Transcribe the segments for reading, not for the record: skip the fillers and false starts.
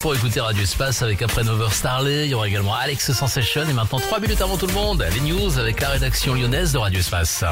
Pour écouter Radio Espace avec après 9h Starley, il y aura également Alex Sensation et maintenant 3 minutes avant tout le monde, les news avec la rédaction lyonnaise de Radio Espace.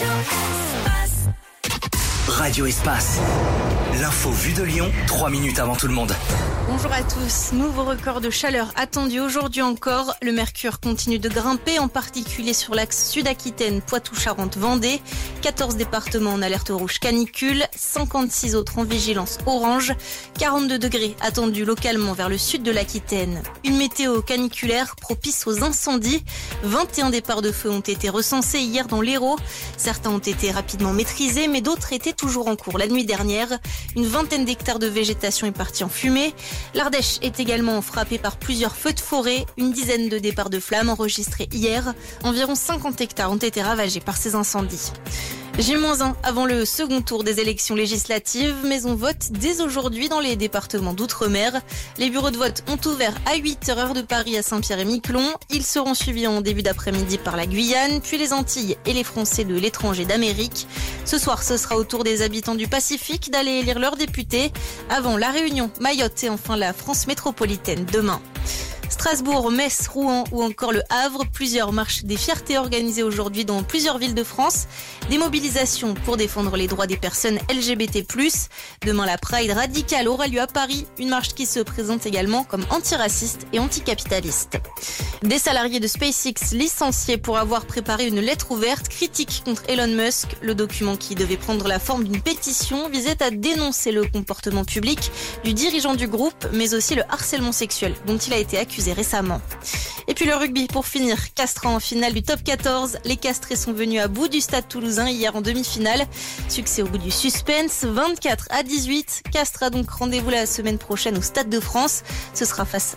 Radio Espace, l'info vue de Lyon, 3 minutes avant tout le monde. Bonjour à tous, nouveau record de chaleur attendu aujourd'hui encore. Le mercure continue de grimper, en particulier sur l'axe Sud-Aquitaine, Poitou-Charentes-Vendée. 14 départements en alerte rouge canicule, 56 autres en vigilance orange. 42 degrés attendus localement vers le sud de l'Aquitaine. Une météo caniculaire propice aux incendies. 21 départs de feu ont été recensés hier dans l'Hérault. Certains ont été rapidement maîtrisés, mais d'autres étaient toujours en cours. La nuit dernière, une vingtaine d'hectares de végétation est partie en fumée. L'Ardèche est également frappée par plusieurs feux de forêt. Une dizaine de départs de flammes enregistrés hier. Environ 50 hectares ont été ravagés par ces incendies. J-1 avant le second tour des élections législatives, mais on vote dès aujourd'hui dans les départements d'outre-mer. Les bureaux de vote ont ouvert à 8h heure de Paris à Saint-Pierre-et-Miquelon. Ils seront suivis en début d'après-midi par la Guyane, puis les Antilles et les Français de l'étranger d'Amérique. Ce soir, ce sera au tour des habitants du Pacifique d'aller élire leurs députés avant la Réunion, Mayotte et enfin la France métropolitaine demain. Strasbourg, Metz, Rouen ou encore le Havre, plusieurs marches des fiertés organisées aujourd'hui dans plusieurs villes de France. Des mobilisations pour défendre les droits des personnes LGBT+. Demain, la Pride radicale aura lieu à Paris, une marche qui se présente également comme antiraciste et anticapitaliste. Des salariés de SpaceX licenciés pour avoir préparé une lettre ouverte critique contre Elon Musk. Le document qui devait prendre la forme d'une pétition visait à dénoncer le comportement public du dirigeant du groupe, mais aussi le harcèlement sexuel dont il a été accusé récemment. Et puis le rugby pour finir, Castres en finale du top 14. Les Castrés sont venus à bout du stade toulousain hier en demi-finale. Succès au bout du suspense, 24-18. Castres a donc rendez-vous la semaine prochaine au Stade de France. Ce sera face